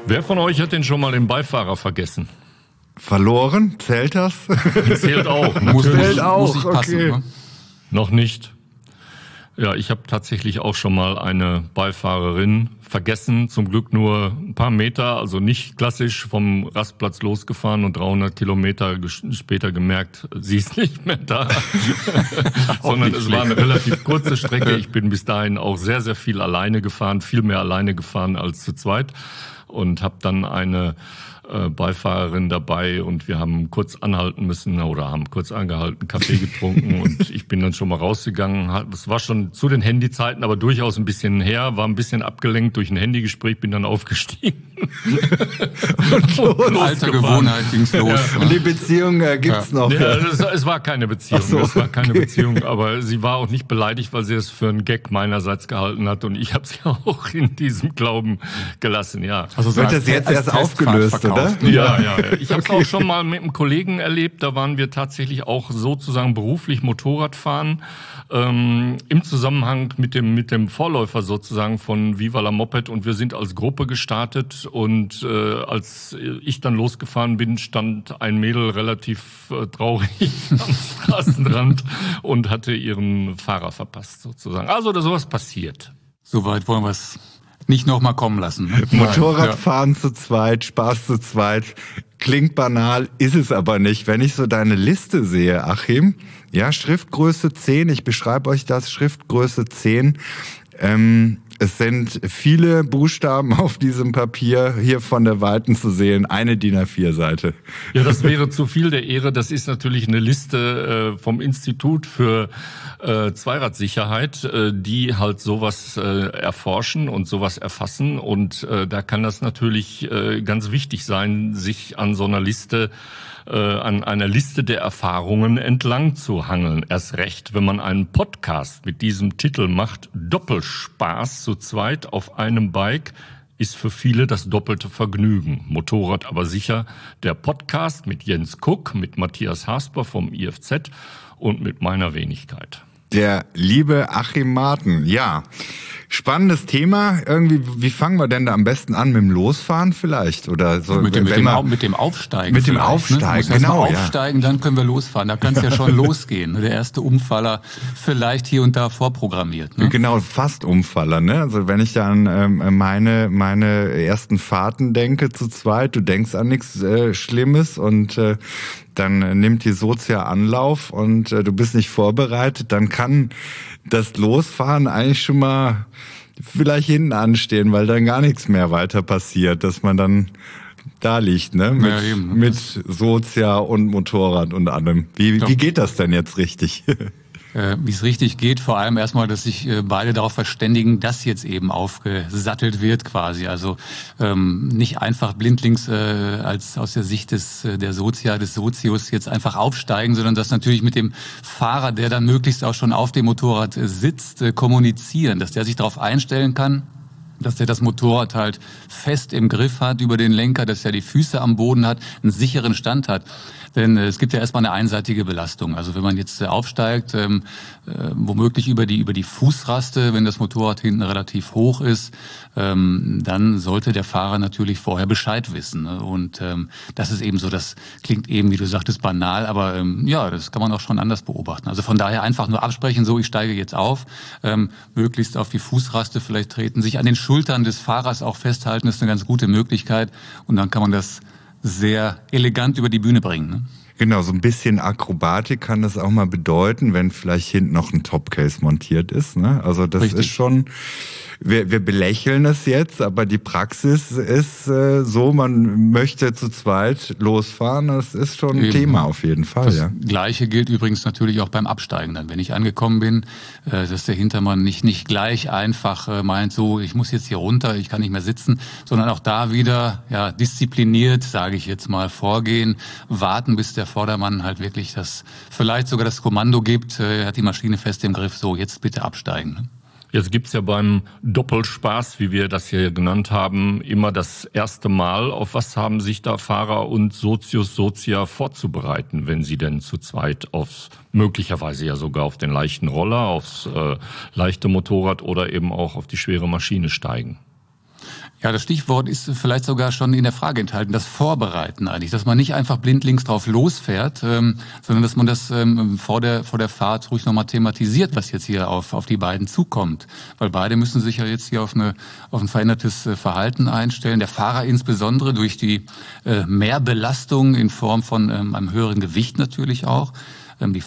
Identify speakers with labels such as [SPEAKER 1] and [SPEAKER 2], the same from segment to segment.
[SPEAKER 1] Wer von euch hat denn schon mal den Beifahrer vergessen?
[SPEAKER 2] Verloren? Zählt das?
[SPEAKER 1] Zählt auch.
[SPEAKER 2] Zählt auch,
[SPEAKER 3] muss passen,
[SPEAKER 2] okay.
[SPEAKER 3] ne?
[SPEAKER 1] Noch nicht. Ja, ich habe tatsächlich auch schon mal eine Beifahrerin vergessen. Zum Glück nur ein paar Meter, also nicht klassisch vom Rastplatz losgefahren und 300 Kilometer später gemerkt, sie ist nicht mehr da. Sondern es war eine relativ kurze Strecke. Ich bin bis dahin auch sehr, sehr viel alleine gefahren, viel mehr alleine gefahren als zu zweit. Und habe dann eine Beifahrerin dabei und wir haben kurz anhalten müssen oder haben kurz angehalten, Kaffee getrunken und ich bin dann schon mal rausgegangen. Das war schon zu den Handyzeiten, aber durchaus ein bisschen her, war ein bisschen abgelenkt durch ein Handygespräch, bin dann aufgestiegen.
[SPEAKER 3] und alter Gewohnheit ging's los.
[SPEAKER 2] Ja. Und die Beziehung gibt's noch.
[SPEAKER 1] Ja, es war keine Beziehung, es war keine Beziehung, aber sie war auch nicht beleidigt, weil sie es für einen Gag meinerseits gehalten hat und ich habe sie auch in diesem Glauben gelassen, ja.
[SPEAKER 2] Also wird das jetzt erst aufgelöst, oder?
[SPEAKER 1] Ja. Ich habe es auch schon mal mit einem Kollegen erlebt, da waren wir tatsächlich auch sozusagen beruflich Motorradfahren, im Zusammenhang mit dem Vorläufer sozusagen von Viva la Moped und wir sind als Gruppe gestartet und als ich dann losgefahren bin, stand ein Mädel relativ traurig am Straßenrand und hatte ihren Fahrer verpasst sozusagen. Also sowas passiert.
[SPEAKER 3] Soweit wollen wir es nicht nochmal kommen lassen. Ne?
[SPEAKER 2] Motorradfahren zu zweit, Spaß zu zweit. Klingt banal, ist es aber nicht. Wenn ich so deine Liste sehe, Achim, ja, Schriftgröße 10, ich beschreibe euch das, Schriftgröße 10, es sind viele Buchstaben auf diesem Papier hier von der Weiten zu sehen, eine DIN A4-Seite.
[SPEAKER 1] Ja, das wäre zu viel der Ehre. Das ist natürlich eine Liste vom Institut für Zweiradsicherheit, die halt sowas erforschen und sowas erfassen. Und da kann das natürlich ganz wichtig sein, sich an so einer Liste an einer Liste der Erfahrungen entlang zu hangeln. Erst recht, wenn man einen Podcast mit diesem Titel macht, Doppelspaß zu zweit auf einem Bike, ist für viele das doppelte Vergnügen. Motorrad aber sicher der Podcast mit Jens Kuck, mit Matthias Hasper vom IFZ und mit meiner Wenigkeit.
[SPEAKER 2] Der liebe Achim Marten, ja. Spannendes Thema. Irgendwie, wie fangen wir denn da am besten an? Mit dem Losfahren vielleicht? Oder so?
[SPEAKER 3] Mit dem Aufsteigen.
[SPEAKER 2] Mit dem Aufsteigen,
[SPEAKER 3] ne?
[SPEAKER 2] genau.
[SPEAKER 3] Aufsteigen, dann können wir losfahren. Da kann es ja schon losgehen. Der erste Umfaller vielleicht hier und da vorprogrammiert. Ne?
[SPEAKER 2] Genau, fast Umfaller. Ne? Also wenn ich da an meine ersten Fahrten denke zu zweit, du denkst an nichts Schlimmes und dann nimmt die Sozia Anlauf und du bist nicht vorbereitet, dann kann das Losfahren eigentlich schon mal vielleicht hinten anstehen, weil dann gar nichts mehr weiter passiert, dass man dann da liegt, ne? Mit Sozia und Motorrad und allem. Wie geht das denn jetzt richtig?
[SPEAKER 3] Wie es richtig geht, vor allem erstmal, dass sich beide darauf verständigen, dass jetzt eben aufgesattelt wird quasi. Also nicht einfach blindlings als aus der Sicht des Sozius jetzt einfach aufsteigen, sondern das natürlich mit dem Fahrer, der dann möglichst auch schon auf dem Motorrad sitzt, kommunizieren, dass der sich darauf einstellen kann, dass der das Motorrad halt fest im Griff hat über den Lenker, dass er die Füße am Boden hat, einen sicheren Stand hat. Denn es gibt ja erstmal eine einseitige Belastung. Also wenn man jetzt aufsteigt, womöglich über die Fußraste, wenn das Motorrad hinten relativ hoch ist, dann sollte der Fahrer natürlich vorher Bescheid wissen. Und das ist eben so, das klingt eben, wie du sagtest, banal, aber ja, das kann man auch schon anders beobachten. Also von daher einfach nur absprechen, so ich steige jetzt auf, möglichst auf die Fußraste vielleicht treten, sich an den Schultern des Fahrers auch festhalten, ist eine ganz gute Möglichkeit. Und dann kann man das sehr elegant über die Bühne bringen. Ne?
[SPEAKER 2] Genau, so ein bisschen Akrobatik kann das auch mal bedeuten, wenn vielleicht hinten noch ein Topcase montiert ist. Ne? Also das Richtig. Ist schon, wir belächeln es jetzt, aber die Praxis ist so, man möchte zu zweit losfahren. Das ist schon ein Thema auf jeden Fall. Das
[SPEAKER 3] Gleiche gilt übrigens natürlich auch beim Absteigen dann. Wenn ich angekommen bin, dass der Hintermann nicht gleich einfach meint, so ich muss jetzt hier runter, ich kann nicht mehr sitzen, sondern auch da wieder diszipliniert, sage ich jetzt mal, vorgehen, warten, bis der Vordermann halt wirklich vielleicht sogar das Kommando gibt, er hat die Maschine fest im Griff, so jetzt bitte absteigen. Ne?
[SPEAKER 1] Jetzt gibt's ja beim Doppelspaß, wie wir das hier genannt haben, immer das erste Mal. Auf was haben sich da Fahrer und Sozia vorzubereiten, wenn sie denn zu zweit möglicherweise ja sogar auf den leichten Roller, aufs leichte Motorrad oder eben auch auf die schwere Maschine steigen?
[SPEAKER 3] Ja, das Stichwort ist vielleicht sogar schon in der Frage enthalten, das Vorbereiten eigentlich, dass man nicht einfach blindlings drauf losfährt, sondern dass man das vor der Fahrt ruhig nochmal thematisiert, was jetzt hier auf die beiden zukommt. Weil beide müssen sich ja jetzt hier auf ein verändertes Verhalten einstellen. Der Fahrer insbesondere durch die Mehrbelastung in Form von einem höheren Gewicht natürlich auch. Die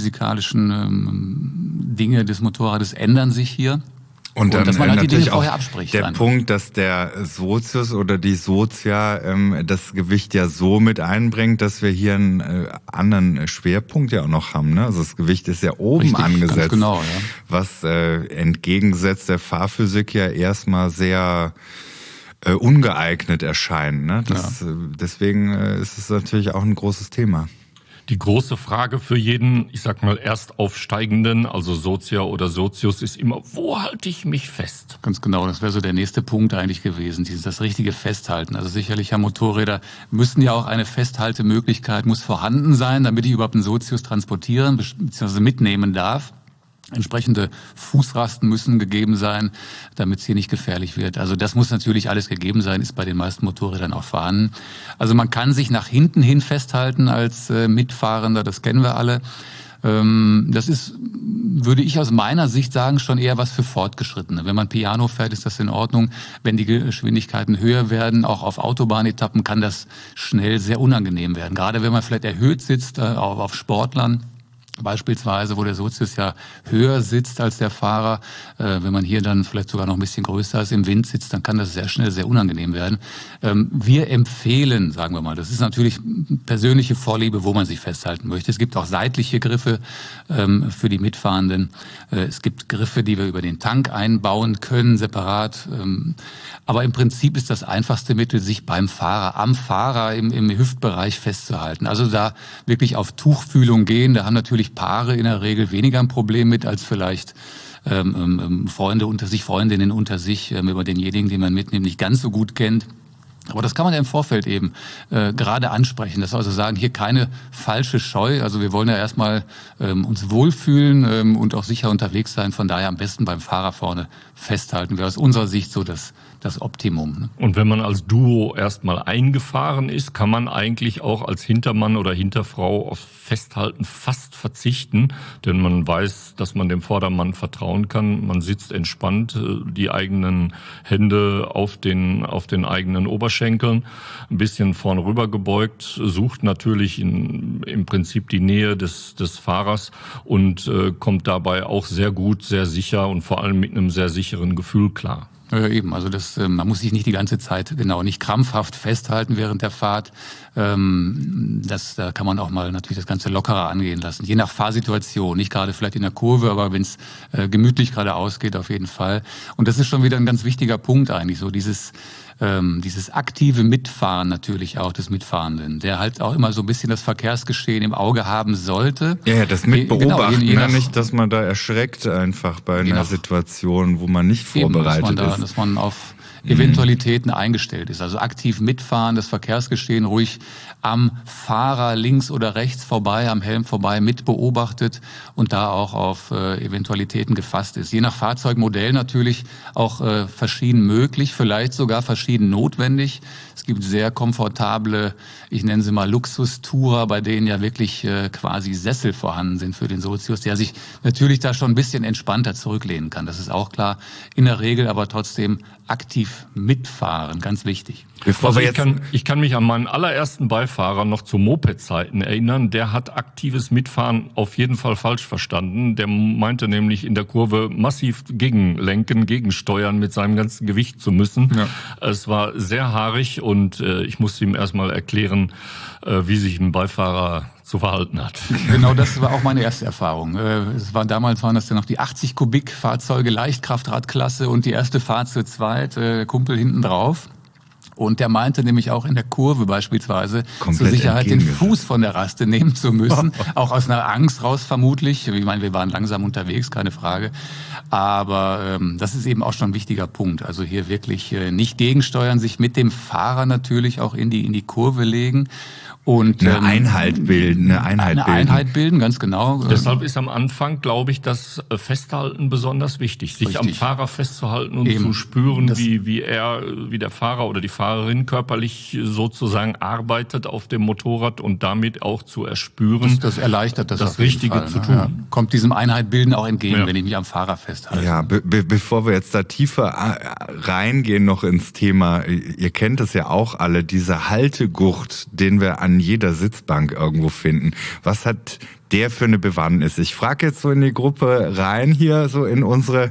[SPEAKER 3] fahrphysikalischen Dinge des Motorrades ändern sich hier.
[SPEAKER 2] Und dann
[SPEAKER 3] dass man halt die Dinge
[SPEAKER 2] natürlich
[SPEAKER 3] vorher
[SPEAKER 2] auch
[SPEAKER 3] abspricht.
[SPEAKER 2] Der
[SPEAKER 3] einfach.
[SPEAKER 2] Punkt, dass der Sozius oder die Sozia das Gewicht ja so mit einbringt, dass wir hier einen anderen Schwerpunkt ja auch noch haben. Ne? Also das Gewicht ist ja oben
[SPEAKER 3] Richtig,
[SPEAKER 2] angesetzt,
[SPEAKER 3] ganz genau, ja.
[SPEAKER 2] was entgegengesetzt der Fahrphysik ja erstmal sehr ungeeignet erscheint. Ne? Deswegen ist es natürlich auch ein großes Thema.
[SPEAKER 1] Die große Frage für jeden, ich sag mal, Erstaufsteigenden, also Sozia oder Sozius, ist immer, wo halte ich mich fest?
[SPEAKER 3] Ganz genau, das wäre so der nächste Punkt eigentlich gewesen, das richtige Festhalten. Also sicherlich, ja, Motorräder müssen ja auch eine Festhaltemöglichkeit, muss vorhanden sein, damit ich überhaupt einen Sozius transportieren bzw. mitnehmen darf. Entsprechende Fußrasten müssen gegeben sein, damit es hier nicht gefährlich wird. Also das muss natürlich alles gegeben sein, ist bei den meisten Motorrädern auch vorhanden. Also man kann sich nach hinten hin festhalten als Mitfahrender, das kennen wir alle. Das ist, würde ich aus meiner Sicht sagen, schon eher was für Fortgeschrittene. Wenn man Piano fährt, ist das in Ordnung. Wenn die Geschwindigkeiten höher werden, auch auf Autobahnetappen, kann das schnell sehr unangenehm werden. Gerade wenn man vielleicht erhöht sitzt, auch auf Sportlern. Beispielsweise, wo der Sozius ja höher sitzt als der Fahrer, wenn man hier dann vielleicht sogar noch ein bisschen größer ist, im Wind sitzt, dann kann das sehr schnell sehr unangenehm werden. Wir empfehlen, sagen wir mal, das ist natürlich persönliche Vorliebe, wo man sich festhalten möchte. Es gibt auch seitliche Griffe für die Mitfahrenden. Es gibt Griffe, die wir über den Tank einbauen können, separat. Aber im Prinzip ist das einfachste Mittel, sich beim Fahrer, am Fahrer im Hüftbereich festzuhalten. Also da wirklich auf Tuchfühlung gehen. Da haben natürlich Paare in der Regel weniger ein Problem mit als vielleicht Freunde unter sich, Freundinnen unter sich, über denjenigen, den man mitnimmt, nicht ganz so gut kennt. Aber das kann man ja im Vorfeld eben gerade ansprechen. Das also sagen, hier keine falsche Scheu. Also wir wollen ja erstmal uns wohlfühlen und auch sicher unterwegs sein. Von daher am besten beim Fahrer vorne festhalten. Wäre aus unserer Sicht so das Optimum. Ne?
[SPEAKER 1] Und wenn man als Duo erstmal eingefahren ist, kann man eigentlich auch als Hintermann oder Hinterfrau auf Festhalten fast verzichten, denn man weiß, dass man dem Vordermann vertrauen kann. Man sitzt entspannt, die eigenen Hände auf den eigenen Oberschenkeln, ein bisschen vorn rüber gebeugt, sucht natürlich im Prinzip die Nähe des Fahrers und kommt dabei auch sehr gut, sehr sicher und vor allem mit einem sehr sicheren Gefühl klar.
[SPEAKER 3] Ja, eben. Also man muss sich nicht die ganze Zeit nicht krampfhaft festhalten während der Fahrt. Da kann man auch mal natürlich das Ganze lockerer angehen lassen. Je nach Fahrsituation, nicht gerade vielleicht in der Kurve, aber wenn es gemütlich gerade ausgeht, auf jeden Fall. Und das ist schon wieder ein ganz wichtiger Punkt eigentlich, so dieses aktive Mitfahren natürlich auch des Mitfahrenden, der halt auch immer so ein bisschen das Verkehrsgeschehen im Auge haben sollte.
[SPEAKER 2] Ja, das Mitbeobachten,
[SPEAKER 3] je nach,
[SPEAKER 2] nicht, dass man da erschreckt einfach bei einer Situation, wo man nicht vorbereitet ist.
[SPEAKER 3] Dass man auf Eventualitäten eingestellt ist. Also aktiv mitfahren, das Verkehrsgeschehen ruhig am Fahrer links oder rechts vorbei, am Helm vorbei mit beobachtet und da auch auf Eventualitäten gefasst ist. Je nach Fahrzeugmodell natürlich auch verschieden möglich, vielleicht sogar verschieden notwendig. Es gibt sehr komfortable, ich nenne sie mal Luxustourer, bei denen ja wirklich quasi Sessel vorhanden sind für den Sozius, der sich natürlich da schon ein bisschen entspannter zurücklehnen kann. Das ist auch klar. In der Regel aber trotzdem aktiv mitfahren, ganz wichtig.
[SPEAKER 1] Also ich kann mich an meinen allerersten Beifahrer noch zu Moped-Zeiten erinnern. Der hat aktives Mitfahren auf jeden Fall falsch verstanden. Der meinte nämlich in der Kurve massiv gegenlenken, gegensteuern mit seinem ganzen Gewicht zu müssen. Ja. Es war sehr haarig und ich musste ihm erstmal erklären, wie sich ein Beifahrer zu verhalten hat.
[SPEAKER 3] Genau, das war auch meine erste Erfahrung. Damals waren das ja noch die 80 Kubik Fahrzeuge, Leichtkraftradklasse und die erste Fahrt zu zweit, Kumpel hinten drauf. Und der meinte nämlich auch in der Kurve beispielsweise zur Sicherheit den Fuß von der Raste nehmen zu müssen. Auch aus einer Angst raus vermutlich. Ich meine, wir waren langsam unterwegs, keine Frage. Aber das ist eben auch schon ein wichtiger Punkt. Also hier wirklich nicht gegensteuern, sich mit dem Fahrer natürlich auch in die Kurve legen Und
[SPEAKER 2] eine Einheit bilden,
[SPEAKER 3] ganz genau.
[SPEAKER 1] Deshalb ist am Anfang, glaube ich, das Festhalten besonders wichtig, sich am Fahrer festzuhalten und zu spüren, wie der Fahrer oder die Fahrerin körperlich sozusagen arbeitet auf dem Motorrad und damit auch zu erspüren,
[SPEAKER 3] das erleichtert das
[SPEAKER 1] Richtige zu tun.
[SPEAKER 3] Ja. Kommt diesem Einheitbilden auch entgegen, wenn ich mich am Fahrer festhalte.
[SPEAKER 2] Ja, bevor wir jetzt da tiefer reingehen noch ins Thema, ihr kennt es ja auch alle, dieser Haltegurt, den wir an jeder Sitzbank irgendwo finden. Was hat der für eine Bewandtnis? Ich frage jetzt so in die Gruppe rein hier, so in unsere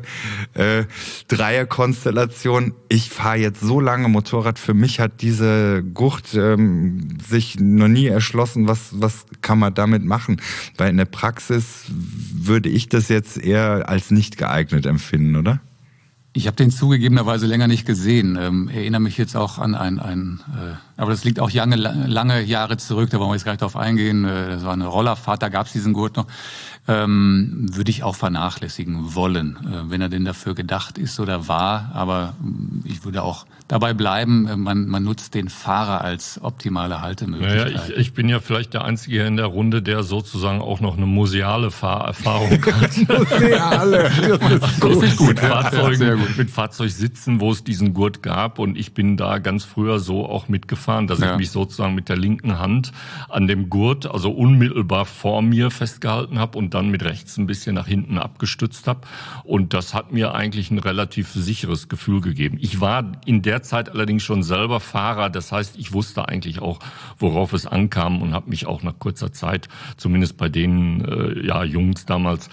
[SPEAKER 2] Dreierkonstellation. Ich fahre jetzt so lange Motorrad, für mich hat diese Gurt sich noch nie erschlossen, was kann man damit machen? Weil in der Praxis würde ich das jetzt eher als nicht geeignet empfinden, oder?
[SPEAKER 3] Ich habe den zugegebenerweise länger nicht gesehen. Erinnere mich jetzt auch an aber das liegt auch lange Jahre zurück, da wollen wir jetzt gar nicht drauf eingehen. Das war eine Rollerfahrt, da gab es diesen Gurt noch. Würde ich auch vernachlässigen wollen, wenn er denn dafür gedacht ist oder war. Aber ich würde auch dabei bleiben, man nutzt den Fahrer als optimale Haltemöglichkeit.
[SPEAKER 1] Naja, ich bin ja vielleicht der Einzige hier in der Runde, der sozusagen auch noch eine museale Fahrerfahrung hat.
[SPEAKER 2] Museale,
[SPEAKER 1] das ist gut. Mit Fahrzeugsitzen, wo es diesen Gurt gab. Und ich bin da ganz früher so auch mitgefahren, dass ich mich sozusagen mit der linken Hand an dem Gurt, also unmittelbar vor mir festgehalten habe und dann mit rechts ein bisschen nach hinten abgestützt habe. Und das hat mir eigentlich ein relativ sicheres Gefühl gegeben. Ich war in der Zeit allerdings schon selber Fahrer. Das heißt, ich wusste eigentlich auch, worauf es ankam und habe mich auch nach kurzer Zeit, zumindest bei den Jungs damals,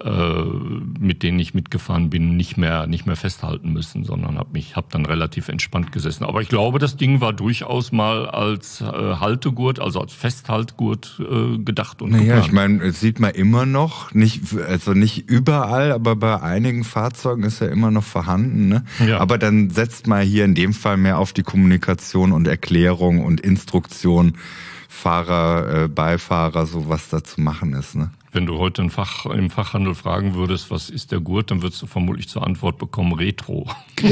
[SPEAKER 1] mit denen ich mitgefahren bin, nicht mehr festhalten müssen, sondern habe dann relativ entspannt gesessen. Aber ich glaube, das Ding war durchaus mal als Haltegurt, also als Festhaltgurt gedacht und geplant.
[SPEAKER 2] Ich meine, es sieht man immer noch, nicht überall, aber bei einigen Fahrzeugen ist er immer noch vorhanden. Ne? Ja. Aber dann setzt man hier in dem Fall mehr auf die Kommunikation und Erklärung und Instruktion, Fahrer, Beifahrer, so was da zu machen ist. Ne?
[SPEAKER 1] Wenn du heute im Fachhandel fragen würdest, was ist der Gurt, dann würdest du vermutlich zur Antwort bekommen, Retro.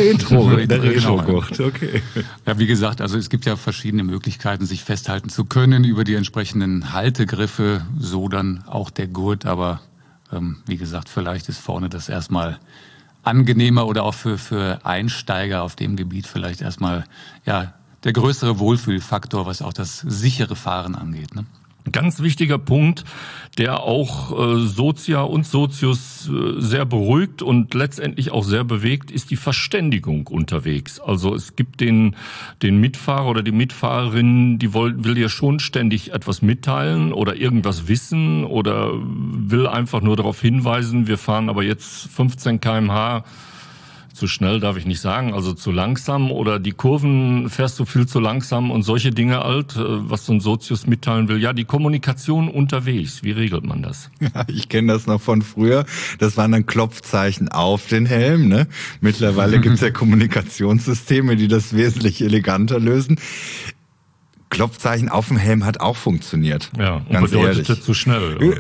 [SPEAKER 2] Der Retro-Gurt, okay.
[SPEAKER 3] Ja, wie gesagt, also es gibt ja verschiedene Möglichkeiten, sich festhalten zu können über die entsprechenden Haltegriffe, so dann auch der Gurt, aber wie gesagt, vielleicht ist vorne das erstmal angenehmer oder auch für Einsteiger auf dem Gebiet vielleicht erstmal der größere Wohlfühlfaktor, was auch das sichere Fahren angeht. Ne?
[SPEAKER 1] Ganz wichtiger Punkt, der auch Sozia und Sozius sehr beruhigt und letztendlich auch sehr bewegt, ist die Verständigung unterwegs. Also es gibt den Mitfahrer oder die Mitfahrerin, die will ja schon ständig etwas mitteilen oder irgendwas wissen oder will einfach nur darauf hinweisen, wir fahren aber jetzt 15 km/h. Zu schnell darf ich nicht sagen, also zu langsam oder die Kurven fährst du viel zu langsam und solche Dinge halt, was so ein Sozius mitteilen will. Ja, die Kommunikation unterwegs, wie regelt man das?
[SPEAKER 2] Ja, ich kenne das noch von früher, das waren dann Klopfzeichen auf den Helm. Ne? Mittlerweile gibt es ja Kommunikationssysteme, die das wesentlich eleganter lösen. Klopfzeichen auf dem Helm hat auch funktioniert.
[SPEAKER 1] Ja, und bedeutete zu schnell.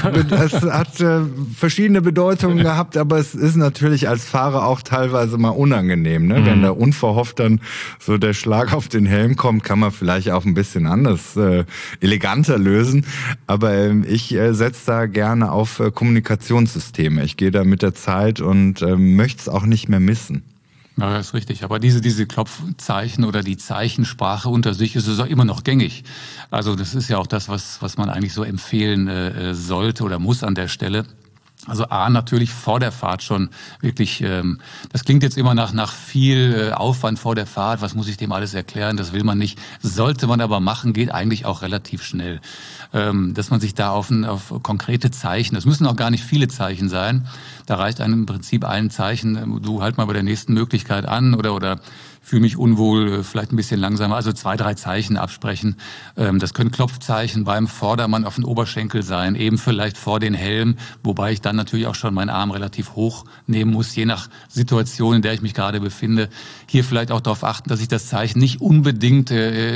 [SPEAKER 2] Es hat verschiedene Bedeutungen gehabt, aber es ist natürlich als Fahrer auch teilweise mal unangenehm. Ne? Wenn da unverhofft dann so der Schlag auf den Helm kommt, kann man vielleicht auch ein bisschen anders, eleganter lösen. Aber ich setze da gerne auf Kommunikationssysteme. Ich gehe da mit der Zeit und möchte es auch nicht mehr missen.
[SPEAKER 3] Ja, das ist richtig. Aber diese Klopfzeichen oder die Zeichensprache unter sich ist auch immer noch gängig. Also das ist ja auch das, was man eigentlich so empfehlen sollte oder muss an der Stelle. Also natürlich vor der Fahrt schon wirklich, das klingt jetzt immer nach viel Aufwand vor der Fahrt, was muss ich dem alles erklären, das will man nicht, sollte man aber machen, geht eigentlich auch relativ schnell. Dass man sich da auf konkrete Zeichen, das müssen auch gar nicht viele Zeichen sein, da reicht einem im Prinzip ein Zeichen, du halt mal bei der nächsten Möglichkeit an oder fühle mich unwohl, vielleicht ein bisschen langsamer, also 2, 3 Zeichen absprechen. Das können Klopfzeichen beim Vordermann auf den Oberschenkel sein, eben vielleicht vor den Helm, wobei ich dann natürlich auch schon meinen Arm relativ hoch nehmen muss, je nach Situation, in der ich mich gerade befinde. Hier vielleicht auch darauf achten, dass ich das Zeichen nicht unbedingt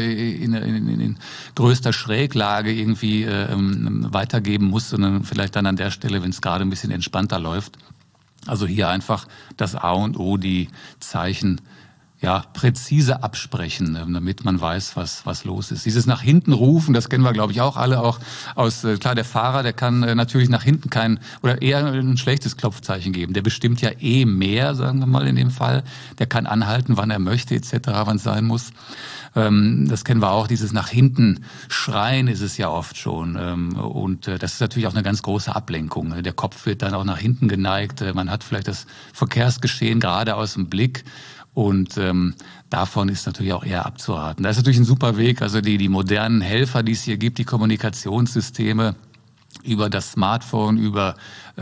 [SPEAKER 3] in größter Schräglage irgendwie weitergeben muss, sondern vielleicht dann an der Stelle, wenn es gerade ein bisschen entspannter läuft. Also hier einfach das A und O, die Zeichen präzise absprechen, damit man weiß, was los ist. Dieses nach hinten rufen, das kennen wir, glaube ich, auch alle, auch aus, klar, der Fahrer, der kann natürlich nach hinten eher ein schlechtes Klopfzeichen geben. Der bestimmt ja mehr, sagen wir mal in dem Fall. Der kann anhalten, wann er möchte, etc., wann es sein muss. Das kennen wir auch, dieses nach hinten schreien ist es ja oft schon. Und das ist natürlich auch eine ganz große Ablenkung. Der Kopf wird dann auch nach hinten geneigt. Man hat vielleicht das Verkehrsgeschehen gerade aus dem Blick. Und davon ist natürlich auch eher abzuraten. Da ist natürlich ein super Weg, also die modernen Helfer, die es hier gibt, die Kommunikationssysteme über das Smartphone, über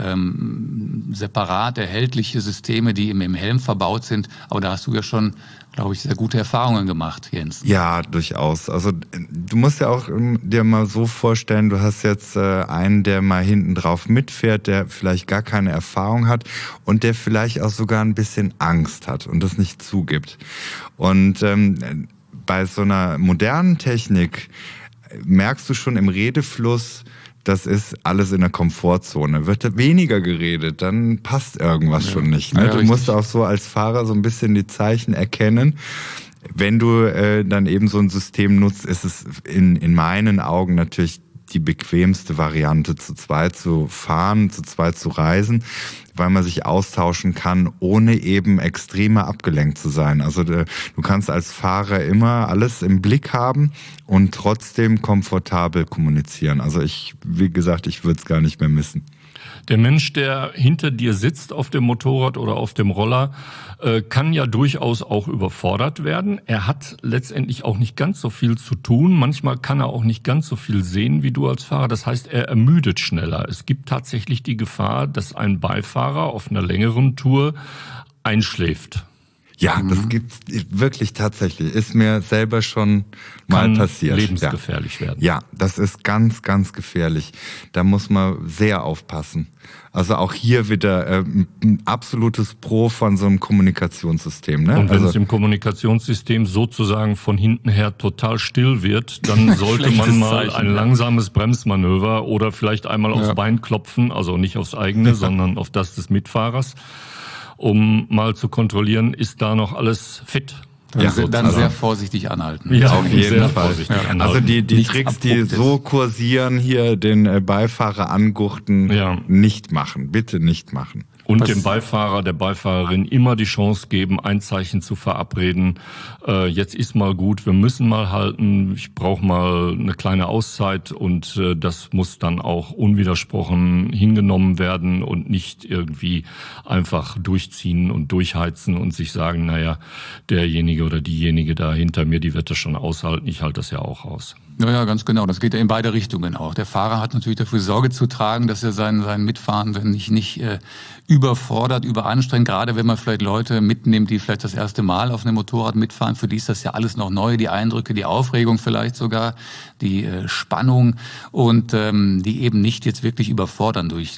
[SPEAKER 3] separat erhältliche Systeme, die im Helm verbaut sind. Aber da hast du ja schon, glaube ich, sehr gute Erfahrungen gemacht, Jens.
[SPEAKER 2] Ja, durchaus. Also du musst ja auch dir mal so vorstellen, du hast jetzt einen, der mal hinten drauf mitfährt, der vielleicht gar keine Erfahrung hat und der vielleicht auch sogar ein bisschen Angst hat und das nicht zugibt. Und bei so einer modernen Technik merkst du schon im Redefluss, das ist alles in der Komfortzone. Wird weniger geredet, dann passt irgendwas schon nicht. Ne? Ja, du musst auch so als Fahrer so ein bisschen die Zeichen erkennen. Wenn du dann eben so ein System nutzt, ist es in meinen Augen natürlich die bequemste Variante, zu zweit zu fahren, zu zweit zu reisen, weil man sich austauschen kann, ohne eben extremer abgelenkt zu sein. Also du kannst als Fahrer immer alles im Blick haben und trotzdem komfortabel kommunizieren. Also wie gesagt, ich würde es gar nicht mehr missen.
[SPEAKER 1] Der Mensch, der hinter dir sitzt auf dem Motorrad oder auf dem Roller, kann ja durchaus auch überfordert werden. Er hat letztendlich auch nicht ganz so viel zu tun. Manchmal kann er auch nicht ganz so viel sehen wie du als Fahrer. Das heißt, er ermüdet schneller. Es gibt tatsächlich die Gefahr, dass ein Beifahrer auf einer längeren Tour einschläft.
[SPEAKER 2] Ja, das gibt's wirklich tatsächlich. Ist mir selber schon mal passiert.
[SPEAKER 1] Lebensgefährlich werden.
[SPEAKER 2] Ja, das ist ganz, ganz gefährlich. Da muss man sehr aufpassen. Also auch hier wieder ein absolutes Pro von so einem Kommunikationssystem. Ne?
[SPEAKER 1] Und wenn es im Kommunikationssystem sozusagen von hinten her total still wird, dann sollte man mal ein langsames Bremsmanöver oder vielleicht einmal aufs Bein klopfen, also nicht aufs eigene, sondern auf das des Mitfahrers, um mal zu kontrollieren, ist da noch alles fit.
[SPEAKER 3] Dann sehr vorsichtig anhalten.
[SPEAKER 2] Ja, auf jeden Fall. Also die Tricks, die so kursieren, hier den Beifahrer anguchten, nicht machen. Bitte nicht machen.
[SPEAKER 1] Und dem Beifahrer, der Beifahrerin immer die Chance geben, ein Zeichen zu verabreden. Jetzt ist mal gut, wir müssen mal halten, ich brauche mal eine kleine Auszeit und das muss dann auch unwidersprochen hingenommen werden und nicht irgendwie einfach durchziehen und durchheizen und sich sagen, naja, derjenige oder diejenige da hinter mir, die wird das schon aushalten, ich halte das ja auch aus.
[SPEAKER 3] Ja, ganz genau. Das geht ja in beide Richtungen auch. Der Fahrer hat natürlich dafür Sorge zu tragen, dass er seinen Mitfahrenden nicht überfordert, überanstrengt. Gerade wenn man vielleicht Leute mitnimmt, die vielleicht das erste Mal auf einem Motorrad mitfahren. Für die ist das ja alles noch neu. Die Eindrücke, die Aufregung vielleicht sogar, die Spannung und die eben nicht jetzt wirklich überfordern durch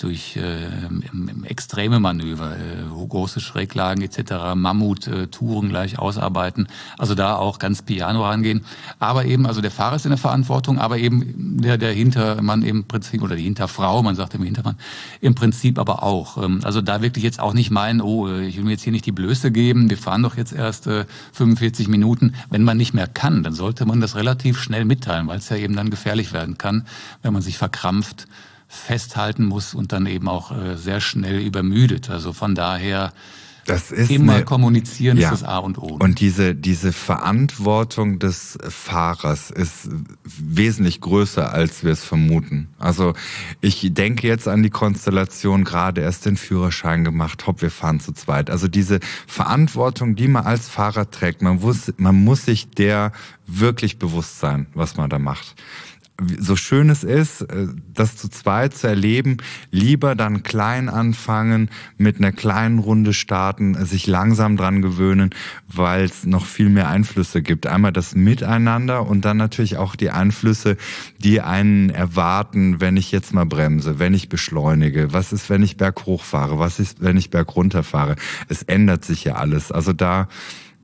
[SPEAKER 3] extreme Manöver, große Schräglagen etc., Mammut-Touren gleich ausarbeiten. Also da auch ganz piano rangehen. Aber eben, also der Fahrer ist in der Verantwortung, aber eben der Hintermann im Prinzip, oder die Hinterfrau, man sagt im Hintermann, im Prinzip aber auch. Also da wirklich jetzt auch nicht meinen, ich will mir jetzt hier nicht die Blöße geben, wir fahren doch jetzt erst 45 Minuten. Wenn man nicht mehr kann, dann sollte man das relativ schnell mitteilen, weil es ja eben dann gefährlich werden kann, wenn man sich verkrampft festhalten muss und dann eben auch sehr schnell übermüdet. Also von daher
[SPEAKER 2] das ist
[SPEAKER 3] immer kommunizieren ist das A und O.
[SPEAKER 2] Und diese Verantwortung des Fahrers ist wesentlich größer, als wir es vermuten. Also ich denke jetzt an die Konstellation, gerade erst den Führerschein gemacht, hopp, wir fahren zu zweit. Also diese Verantwortung, die man als Fahrer trägt, man muss sich der wirklich bewusst sein, was man da macht. So schön es ist, das zu zweit zu erleben, lieber dann klein anfangen, mit einer kleinen Runde starten, sich langsam dran gewöhnen, weil es noch viel mehr Einflüsse gibt. Einmal das Miteinander und dann natürlich auch die Einflüsse, die einen erwarten, wenn ich jetzt mal bremse, wenn ich beschleunige. Was ist, wenn ich berghoch fahre? Was ist, wenn ich bergunter fahre? Es ändert sich ja alles. Also da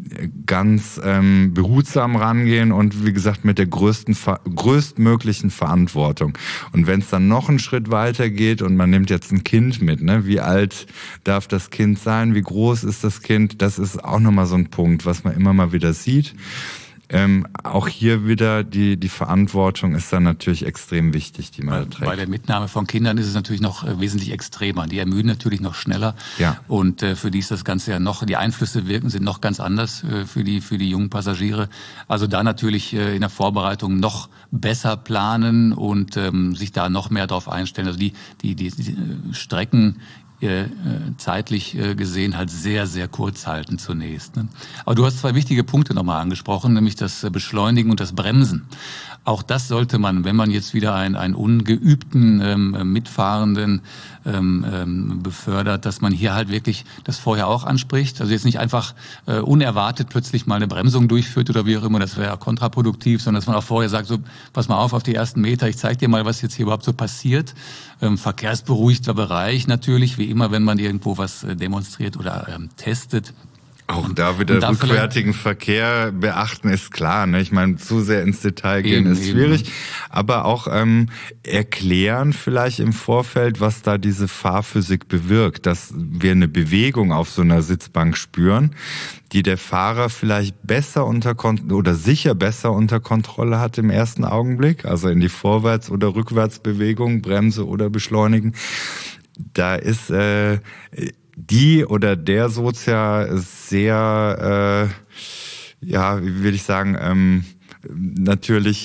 [SPEAKER 2] ganz behutsam rangehen und wie gesagt mit der größtmöglichen Verantwortung. Und wenn es dann noch einen Schritt weiter geht und man nimmt jetzt ein Kind mit, ne, wie alt darf das Kind sein, wie groß ist das Kind, das ist auch nochmal so ein Punkt, was man immer mal wieder sieht. Auch hier wieder die Verantwortung ist dann natürlich extrem wichtig, die man trägt.
[SPEAKER 3] Bei der Mitnahme von Kindern ist es natürlich noch wesentlich extremer. Die ermüden natürlich noch schneller.
[SPEAKER 2] Ja.
[SPEAKER 3] Und für die ist das Ganze ja noch, die Einflüsse sind noch ganz anders für die jungen Passagiere. Also da natürlich in der Vorbereitung noch besser planen und sich da noch mehr drauf einstellen. Also die Strecken zeitlich gesehen halt sehr, sehr kurz halten zunächst. Ne? Aber du hast zwei wichtige Punkte nochmal angesprochen, nämlich das Beschleunigen und das Bremsen. Auch das sollte man, wenn man jetzt wieder einen ungeübten Mitfahrenden befördert, dass man hier halt wirklich das vorher auch anspricht. Also jetzt nicht einfach unerwartet plötzlich mal eine Bremsung durchführt oder wie auch immer, das wäre ja kontraproduktiv, sondern dass man auch vorher sagt, so, pass mal auf die ersten Meter, ich zeige dir mal, was jetzt hier überhaupt so passiert. Verkehrsberuhigter Bereich natürlich, wie immer, wenn man irgendwo was demonstriert oder testet.
[SPEAKER 2] Auch da wieder rückwärtigen Verkehr beachten ist klar, ne? Ich meine, zu sehr ins Detail gehen ist schwierig, aber auch erklären vielleicht im Vorfeld, was da diese Fahrphysik bewirkt, dass wir eine Bewegung auf so einer Sitzbank spüren, die der Fahrer vielleicht besser sicher besser unter Kontrolle hat im ersten Augenblick, also in die Vorwärts- oder Rückwärtsbewegung, Bremse oder Beschleunigen. Da ist die oder der Sozia sehr, wie will ich sagen, natürlich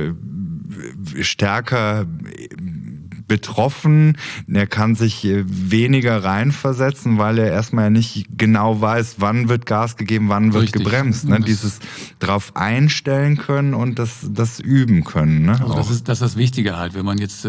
[SPEAKER 2] stärker betroffen. Er kann sich weniger reinversetzen, weil er erstmal nicht genau weiß, wann wird Gas gegeben, wann wird gebremst. Ne? Dieses drauf einstellen können und das üben können. Ne?
[SPEAKER 3] Also das ist das Wichtige halt, wenn man jetzt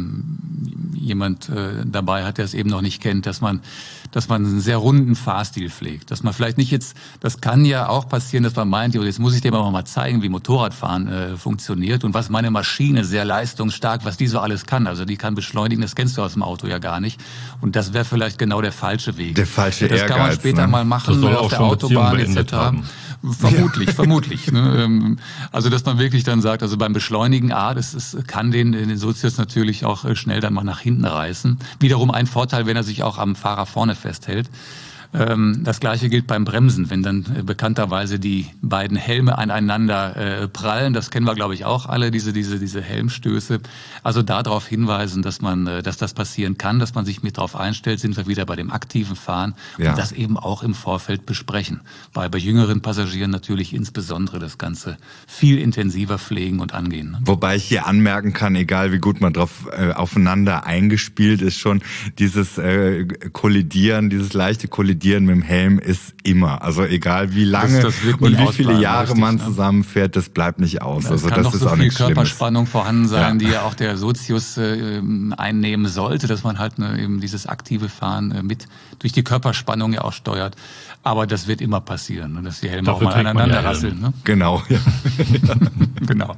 [SPEAKER 3] jemand dabei hat, der es eben noch nicht kennt, dass man einen sehr runden Fahrstil pflegt. Dass man vielleicht nicht jetzt, das kann ja auch passieren, dass man meint, jetzt muss ich dir mal zeigen, wie Motorradfahren funktioniert und was meine Maschine sehr leistungsstark, was die so alles kann. Also die kann beschleunigen, das kennst du aus dem Auto ja gar nicht. Und das wäre vielleicht genau der falsche Weg.
[SPEAKER 2] Der falsche Ehrgeiz.
[SPEAKER 3] Das kann man später mal machen auf der Autobahn etc. Vermutlich. Ne? Also dass man wirklich dann sagt, also beim Beschleunigen, das kann den Sozius natürlich auch schnell dann mal nach hinten reißen. Wiederum ein Vorteil, wenn er sich auch am Fahrer vorne festhält. Das Gleiche gilt beim Bremsen, wenn dann bekannterweise die beiden Helme aneinander prallen. Das kennen wir, glaube ich, auch alle, diese Helmstöße. Also darauf hinweisen, dass das passieren kann, dass man sich mit drauf einstellt, sind wir wieder bei dem aktiven Fahren und das eben auch im Vorfeld besprechen. Bei jüngeren Passagieren natürlich insbesondere das Ganze viel intensiver pflegen und angehen. Ne?
[SPEAKER 2] Wobei ich hier anmerken kann, egal wie gut man drauf aufeinander eingespielt ist, schon dieses Kollidieren, dieses leichte Kollidieren mit dem Helm ist immer. Also egal wie lange und wie viele Jahre man zusammenfährt, das bleibt nicht aus.
[SPEAKER 3] Ja,
[SPEAKER 2] also
[SPEAKER 3] kann
[SPEAKER 2] das
[SPEAKER 3] noch
[SPEAKER 2] ist
[SPEAKER 3] so
[SPEAKER 2] auch
[SPEAKER 3] viel
[SPEAKER 2] nichts
[SPEAKER 3] Körperspannung
[SPEAKER 2] Schlimmes.
[SPEAKER 3] vorhanden sein, die ja auch der Sozius einnehmen sollte, dass man halt eben dieses aktive Fahren mit durch die Körperspannung ja auch steuert. Aber das wird immer passieren, ne, dass die Helme auch mal aneinander rasseln. Ne?
[SPEAKER 2] Genau. Ja.
[SPEAKER 3] Genau.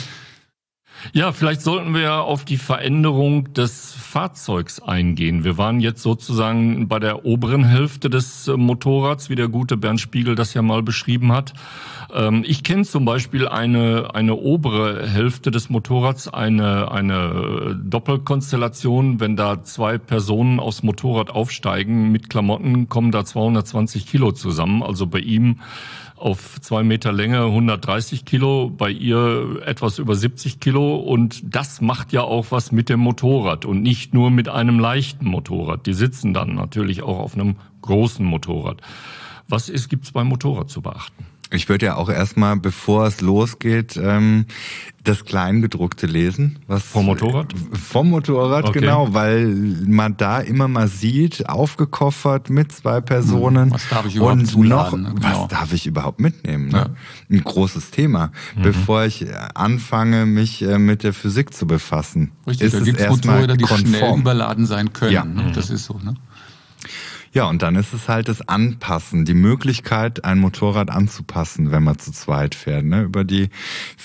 [SPEAKER 1] Ja, vielleicht sollten wir auf die Veränderung des Fahrzeugs eingehen. Wir waren jetzt sozusagen bei der oberen Hälfte des Motorrads, wie der gute Bernd Spiegel das ja mal beschrieben hat. Ich kenne zum Beispiel eine obere Hälfte des Motorrads, eine Doppelkonstellation. Wenn da zwei Personen aufs Motorrad aufsteigen mit Klamotten, kommen da 220 Kilo zusammen. Also bei ihm auf 2 Meter Länge 130 Kilo, bei ihr etwas über 70 Kilo. Und das macht ja auch was mit dem Motorrad und nicht nur mit einem leichten Motorrad. Die sitzen dann natürlich auch auf einem großen Motorrad. Was gibt's beim Motorrad zu beachten?
[SPEAKER 2] Ich würde ja auch erstmal, bevor es losgeht, das Kleingedruckte lesen.
[SPEAKER 1] Vom Motorrad?
[SPEAKER 2] Vom Motorrad, okay. Genau, weil man da immer mal sieht, aufgekoffert mit 2 Personen.
[SPEAKER 3] Was darf ich überhaupt zuladen?
[SPEAKER 2] Genau. Was darf ich überhaupt mitnehmen? Ne? Ja. Ein großes Thema. Bevor ich anfange, mich mit der Physik zu befassen.
[SPEAKER 3] Richtig, da gibt es Motorräder, die schnell überladen sein können. Ja. Ne? Das ist so, ne?
[SPEAKER 2] Ja, und dann ist es halt das Anpassen, die Möglichkeit, ein Motorrad anzupassen, wenn man zu zweit fährt, ne? Über die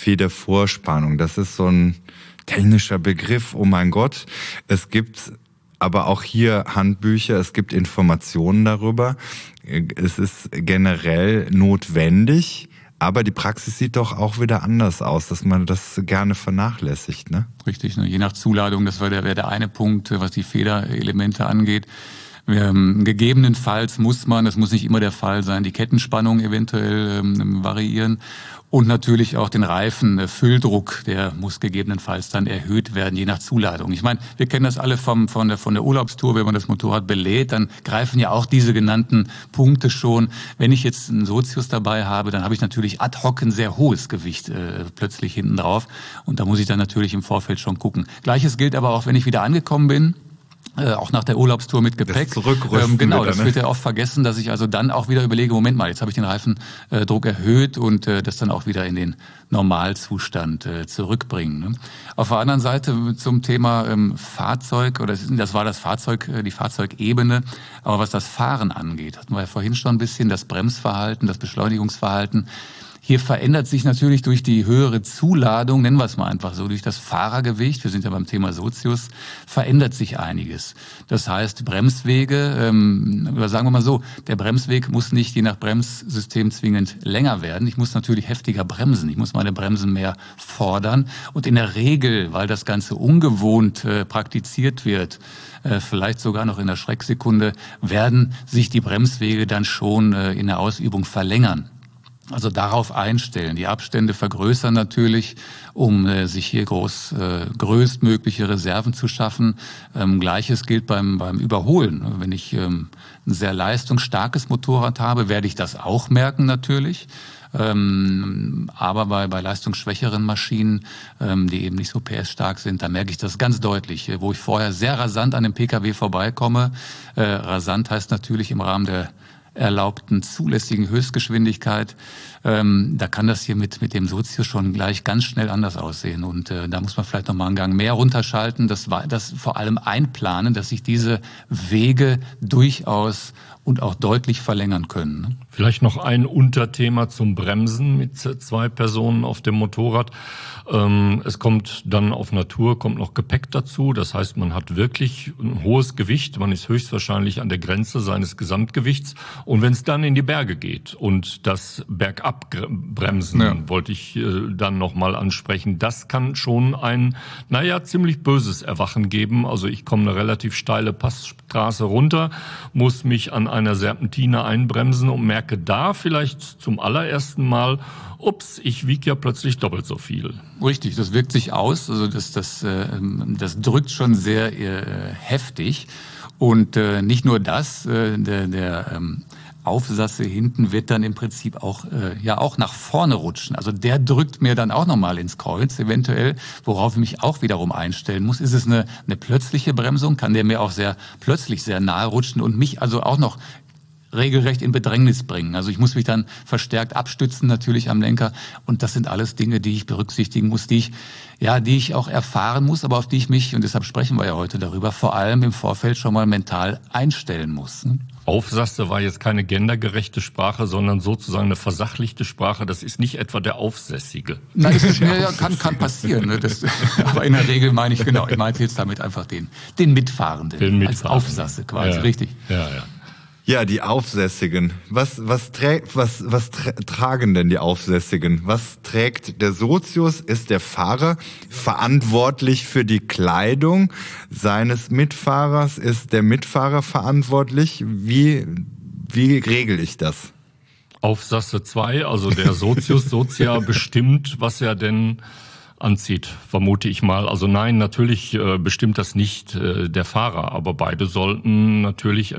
[SPEAKER 2] Federvorspannung. Das ist so ein technischer Begriff, oh mein Gott. Es gibt aber auch hier Handbücher, es gibt Informationen darüber. Es ist generell notwendig, aber die Praxis sieht doch auch wieder anders aus, dass man das gerne vernachlässigt, ne?
[SPEAKER 3] Richtig, ne? Je nach Zuladung, das wäre der eine Punkt, was die Federelemente angeht. Gegebenenfalls muss man, das muss nicht immer der Fall sein, die Kettenspannung eventuell variieren und natürlich auch den Reifenfülldruck, der muss gegebenenfalls dann erhöht werden, je nach Zuladung. Ich meine, wir kennen das alle von der Urlaubstour, wenn man das Motorrad belädt, dann greifen ja auch diese genannten Punkte schon. Wenn ich jetzt einen Sozius dabei habe, dann habe ich natürlich ad hoc ein sehr hohes Gewicht plötzlich hinten drauf und da muss ich dann natürlich im Vorfeld schon gucken. Gleiches gilt aber auch, wenn ich wieder angekommen bin. Auch nach der Urlaubstour mit Gepäck.
[SPEAKER 2] Das Zurückrüsten
[SPEAKER 3] genau,
[SPEAKER 2] wieder,
[SPEAKER 3] das wird ja oft vergessen, dass ich also dann auch wieder überlege, Moment mal, jetzt habe ich den Reifendruck erhöht und das dann auch wieder in den Normalzustand zurückbringen. Ne? Auf der anderen Seite zum Thema Fahrzeug, oder das war das Fahrzeug, die Fahrzeugebene, aber was das Fahren angeht, hatten wir ja vorhin schon ein bisschen, das Bremsverhalten, das Beschleunigungsverhalten. Hier verändert sich natürlich durch die höhere Zuladung, nennen wir es mal einfach so, durch das Fahrergewicht, wir sind ja beim Thema Sozius, verändert sich einiges. Das heißt, Bremswege, oder sagen wir mal so, der Bremsweg muss nicht je nach Bremssystem zwingend länger werden. Ich muss natürlich heftiger bremsen, ich muss meine Bremsen mehr fordern. Und in der Regel, weil das Ganze ungewohnt praktiziert wird, vielleicht sogar noch in der Schrecksekunde, werden sich die Bremswege dann schon in der Ausübung verlängern. Also darauf einstellen. Die Abstände vergrößern natürlich, um sich hier größtmögliche Reserven zu schaffen. Gleiches gilt beim Überholen. Wenn ich ein sehr leistungsstarkes Motorrad habe, werde ich das auch merken natürlich. Aber bei leistungsschwächeren Maschinen, die eben nicht so PS-stark sind, da merke ich das ganz deutlich. Wo ich vorher sehr rasant an dem PKW vorbeikomme, rasant heißt natürlich im Rahmen der erlaubten zulässigen Höchstgeschwindigkeit, da kann das hier mit dem Sozius schon gleich ganz schnell anders aussehen. Und da muss man vielleicht noch mal einen Gang mehr runterschalten, das vor allem einplanen, dass sich diese Wege durchaus und auch deutlich verlängern können.
[SPEAKER 1] Vielleicht noch ein Unterthema zum Bremsen mit 2 Personen auf dem Motorrad. Es kommt dann auf Natur, kommt noch Gepäck dazu. Das heißt, man hat wirklich ein hohes Gewicht. Man ist höchstwahrscheinlich an der Grenze seines Gesamtgewichts. Und wenn es dann in die Berge geht und das Bergabbremsen, wollte ich dann nochmal ansprechen, das kann schon ein, ziemlich böses Erwachen geben. Also ich komme eine relativ steile Passstraße runter, muss mich an einer Serpentine einbremsen und merke da vielleicht zum allerersten Mal, ups, ich wiege ja plötzlich doppelt so viel.
[SPEAKER 3] Richtig, das wirkt sich aus. Also das drückt schon sehr heftig. Und nicht nur das, der Aufsasse hinten wird dann im Prinzip auch nach vorne rutschen. Also der drückt mir dann auch nochmal ins Kreuz, eventuell, worauf ich mich auch wiederum einstellen muss. Ist es eine plötzliche Bremsung? Kann der mir auch sehr plötzlich sehr nahe rutschen und mich also auch noch regelrecht in Bedrängnis bringen. Also ich muss mich dann verstärkt abstützen natürlich am Lenker und das sind alles Dinge, die ich berücksichtigen muss, die ich auch erfahren muss, aber auf die ich mich, und deshalb sprechen wir ja heute darüber, vor allem im Vorfeld schon mal mental einstellen muss.
[SPEAKER 1] Aufsasse war jetzt keine gendergerechte Sprache, sondern sozusagen eine versachlichte Sprache. Das ist nicht etwa der Aufsässige.
[SPEAKER 3] Nein, kann passieren. Ne? Aber in der Regel meine ich, ich meinte jetzt damit einfach den Mitfahrenden. Als Aufsasse quasi, richtig.
[SPEAKER 1] Ja.
[SPEAKER 2] Ja, die Aufsässigen. Was tragen denn die Aufsässigen? Was trägt der Sozius? Ist der Fahrer verantwortlich für die Kleidung seines Mitfahrers? Ist der Mitfahrer verantwortlich? Wie regel ich das?
[SPEAKER 1] Aufsasse 2, also der Sozius bestimmt, was er denn anzieht, vermute ich mal. Also nein, natürlich bestimmt das nicht der Fahrer, aber beide sollten natürlich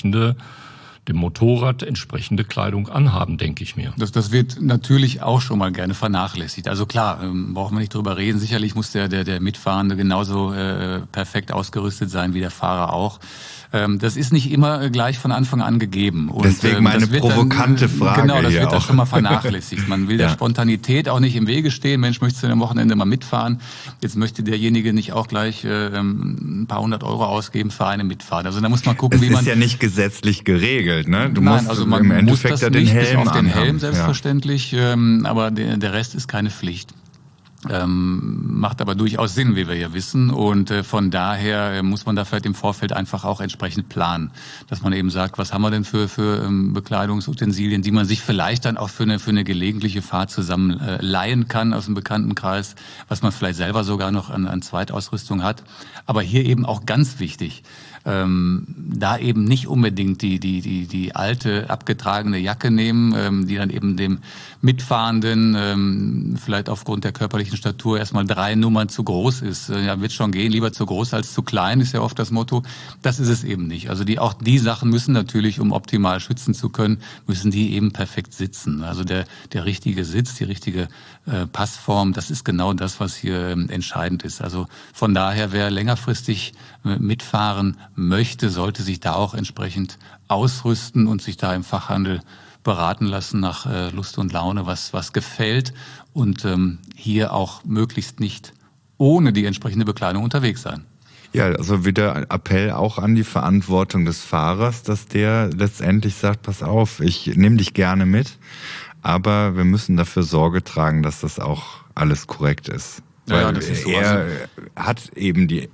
[SPEAKER 1] dem Motorrad entsprechende Kleidung anhaben, denke ich mir.
[SPEAKER 3] Das wird natürlich auch schon mal gerne vernachlässigt. Also klar, brauchen wir nicht drüber reden. Sicherlich muss der Mitfahrende genauso perfekt ausgerüstet sein wie der Fahrer auch. Das ist nicht immer gleich von Anfang an gegeben. Und
[SPEAKER 2] deswegen meine provokante Frage.
[SPEAKER 3] Genau, das wird dann schon mal vernachlässigt. Man will der Spontanität auch nicht im Wege stehen. Mensch, möchtest du am Wochenende mal mitfahren? Jetzt möchte derjenige nicht auch gleich ein paar 100 Euro ausgeben für eine Mitfahrt. Also da muss man gucken,
[SPEAKER 2] wie man... Es ist ja nicht gesetzlich geregelt, ne?
[SPEAKER 3] Nein, also man im Endeffekt muss das nicht, bis auf den Helm selbstverständlich, aber der Rest ist keine Pflicht. Macht aber durchaus Sinn, wie wir ja wissen. Und von daher muss man da vielleicht im Vorfeld einfach auch entsprechend planen. Dass man eben sagt, was haben wir denn für Bekleidungsutensilien, die man sich vielleicht dann auch für eine gelegentliche Fahrt zusammen leihen kann aus dem Bekanntenkreis, was man vielleicht selber sogar noch an Zweitausrüstung hat. Aber hier eben auch ganz wichtig, da eben nicht unbedingt die alte abgetragene Jacke nehmen, die dann eben dem Mitfahrenden vielleicht aufgrund der körperlichen Statur erstmal 3 Nummern zu groß ist. Ja, wird schon gehen, lieber zu groß als zu klein, ist ja oft das Motto. Das ist es eben nicht. Also auch die Sachen müssen natürlich, um optimal schützen zu können, müssen die eben perfekt sitzen. Also der richtige Sitz, die richtige Passform, das ist genau das, was hier entscheidend ist. Also von daher, wer längerfristig mitfahren möchte, sollte sich da auch entsprechend ausrüsten und sich da im Fachhandel beraten lassen nach Lust und Laune, was gefällt und hier auch möglichst nicht ohne die entsprechende Bekleidung unterwegs sein.
[SPEAKER 2] Ja, also wieder Appell auch an die Verantwortung des Fahrers, dass der letztendlich sagt, pass auf, ich nehme dich gerne mit, aber wir müssen dafür Sorge tragen, dass das auch alles korrekt ist. Weil das ist so. Er hat eben die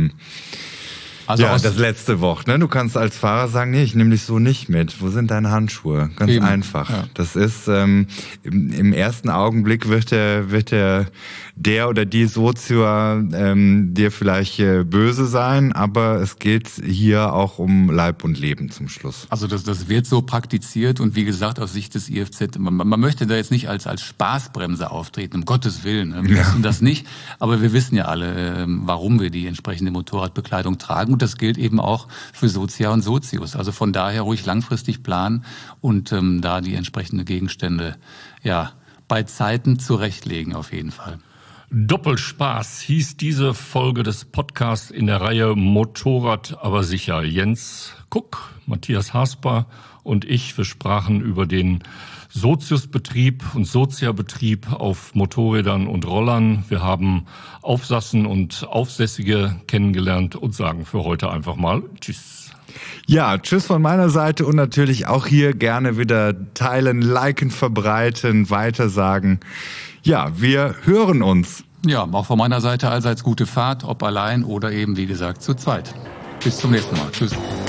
[SPEAKER 2] das letzte Wort. Ne? Du kannst als Fahrer sagen, nee, ich nehme dich so nicht mit. Wo sind deine Handschuhe? Ganz eben. Einfach. Ja. Das ist im ersten Augenblick wird der oder die Sozio dir vielleicht böse sein, aber es geht hier auch um Leib und Leben zum Schluss.
[SPEAKER 3] Also das wird so praktiziert und wie gesagt, aus Sicht des IFZ, man möchte da jetzt nicht als Spaßbremse auftreten, um Gottes Willen. Wir wissen das nicht, aber wir wissen ja alle, warum wir die entsprechende Motorradbekleidung tragen und das gilt eben auch für Sozia und Sozios. Also von daher ruhig langfristig planen und da die entsprechenden Gegenstände bei Zeiten zurechtlegen auf jeden Fall.
[SPEAKER 1] Doppelspaß hieß diese Folge des Podcasts in der Reihe Motorrad aber sicher. Jens Kuck, Matthias Hasper und ich, wir sprachen über den Soziusbetrieb und Sozia-Betrieb auf Motorrädern und Rollern. Wir haben Aufsassen und Aufsässige kennengelernt und sagen für heute einfach mal Tschüss.
[SPEAKER 2] Ja, tschüss von meiner Seite und natürlich auch hier gerne wieder teilen, liken, verbreiten, weitersagen. Ja, wir hören uns.
[SPEAKER 3] Ja, auch von meiner Seite allseits gute Fahrt, ob allein oder eben, wie gesagt, zu zweit. Bis zum nächsten Mal. Tschüss.